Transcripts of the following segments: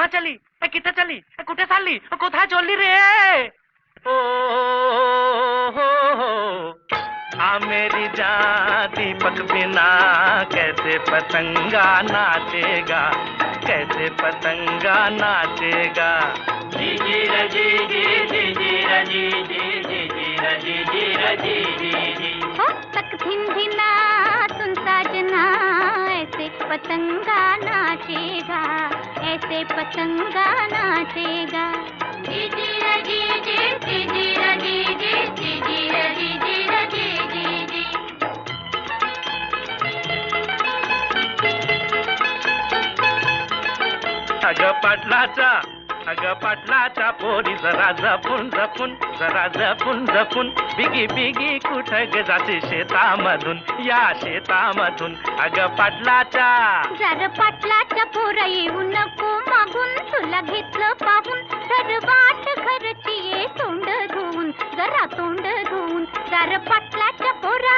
कहाँ चली कितने चली कुठे चालली कोथा चोरली रे ओ मेरी जान दीपक बिना कैसे पतंगा नाचेगा कैसे पतंगा नाचेगा जी जी रजी जी जी जी रजी जी जी जी रजी जी रजी जी जी हो तक धिना सुन साजना ऐसे पतंगा नाचेगा ऐसे पतंगा नाचेगा जी जी रजी जी जी जी रजी जी जी जी रजी जी रजी जी जी अगं पाटलाचा पोरी जरा जपून जपून जरा जपून जपून बिगी बिगी कुठं ग जाते शेतामधून या शेतामधून अगं पाटलाच्या जरा पाटलाच्या पोरा येऊ नको मागून तुला घेतलं पाहून तर वाट घरची ये तोंड धुवून जरा तोंड धुवून जरा पाटलाच्या पोरा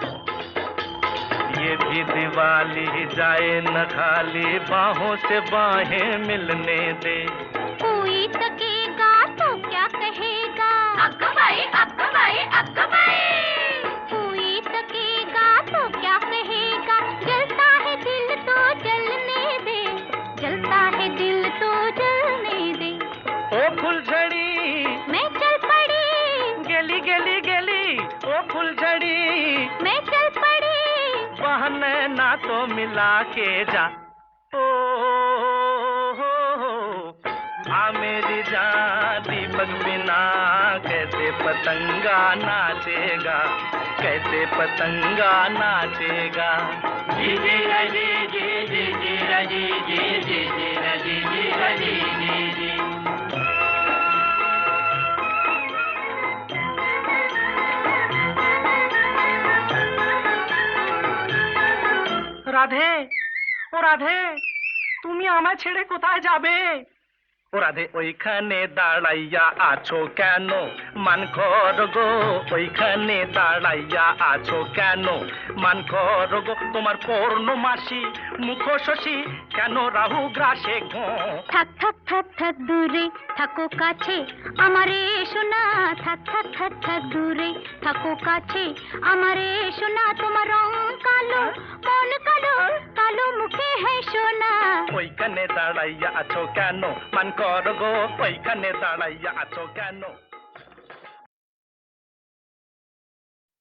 ये भी दिवाली जाए न खाली बाहों से बाहें मिलने दे कोई तकेगा तो क्या कहेगा अक्का भाई कोई तकेगा तो क्या कहेगा जलता है दिल तो जलने दे जलता है दिल तो जलने दे ओ फुलझड़ी मैं चल पड़ी गेली गेली गेली ओ फुलझड़ी मैं चल पड़ी बहने ना तो मिला के जा मेरी जान दीपक बिना कैसे पतंगा नाचेगा कैसे पतंगा नाचेगा जी जी रजी जी जी जी रजी जी जी जी रजी जी रजी जी जी রাধে ও রাধে তুমি আমায় ছেড়ে কোথায় যাবে ও রাধে ওইখানে দাঁড়াইয়া আছো কেন মানখর গো ওইখানে দাঁড়াইয়া আছো কেন মানখর গো তোমার পূর্ণমাসী মুখ শশী কেন রাহু গ্রাসে ঘো থাক থাক থাক থাক দূরে থাকো কাছে আমারে শোনা থাক থাক থাক থাক দূরে থাকো কাছে আমারে শোনা তোমার রং কালো মন কালো কালো মুখে है সোনা ওইখানে দাঁড়াইয়া আছো কেন মান কর গো ওইখানে দাঁড়াইয়া আছো কেন